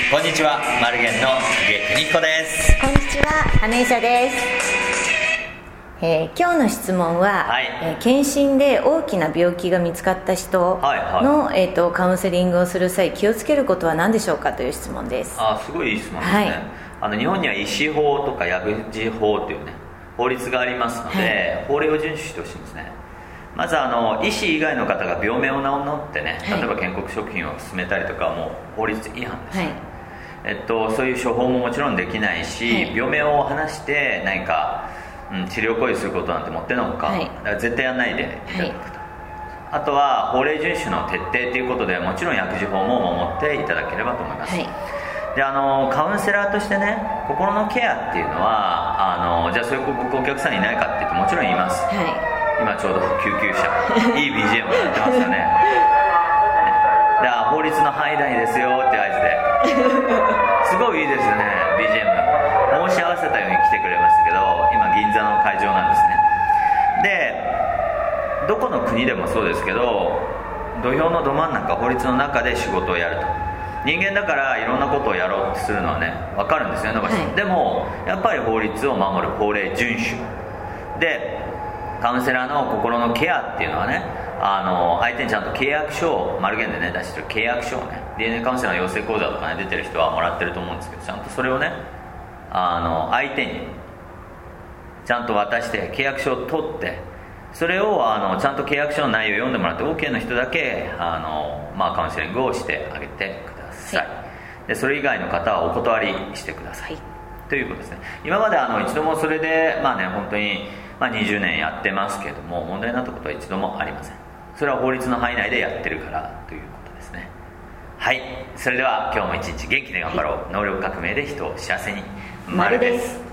こんにちは、マルゲンの植木邦彦です。 こんにちは、羽根社です。今日の質問は、検診で大きな病気が見つかった人の、カウンセリングをする際気をつけることは何でしょうかという質問です。 すごいいい質問ですね。日本には医師法とか薬事法というね法律がありますので、法令を遵守してほしいんですね。まず医師以外の方が病名を名乗ってね、例えば建国食品を勧めたりとかはもう法律違反です、そういう処方ももちろんできないし、病名を話して何か、治療行為することなんてもってのほか、だから絶対やらないでいただくと、あとは法令遵守の徹底ということでもちろん薬事法も守っていただければと思います、でカウンセラーとしてね、心のケアっていうのはじゃあそういうお客さんいないかって言ってもちろんいます、今ちょうど救急車いい BGM をやってますよね。で法律の範囲内ですよって合図ですごいいいですよね BGM。 申し合わせたように来てくれましたけど、今銀座の会場なんですね。でどこの国でもそうですけど、土俵のど真ん中、法律の中で仕事をやると。人間だからいろんなことをやろうとするのはね分かるんですよね、でもやっぱり法律を守る法令遵守で、カウンセラーの心のケアっていうのはね、相手にちゃんと契約書をマルゲンでね出してる契約書をね、 DNA カウンセラーの養成講座とかね出てる人はもらってると思うんですけど、ちゃんとそれをね相手にちゃんと渡して契約書を取って、それをちゃんと契約書の内容を読んでもらって OK の人だけカウンセリングをしてあげてください、でそれ以外の方はお断りしてください、ということですね。今まで一度もそれで本当に20年やってますけども、問題になったことは一度もありません。それは法律の範囲内でやってるからということですね。それでは今日も一日元気で頑張ろう、能力革命で人を幸せに。丸です。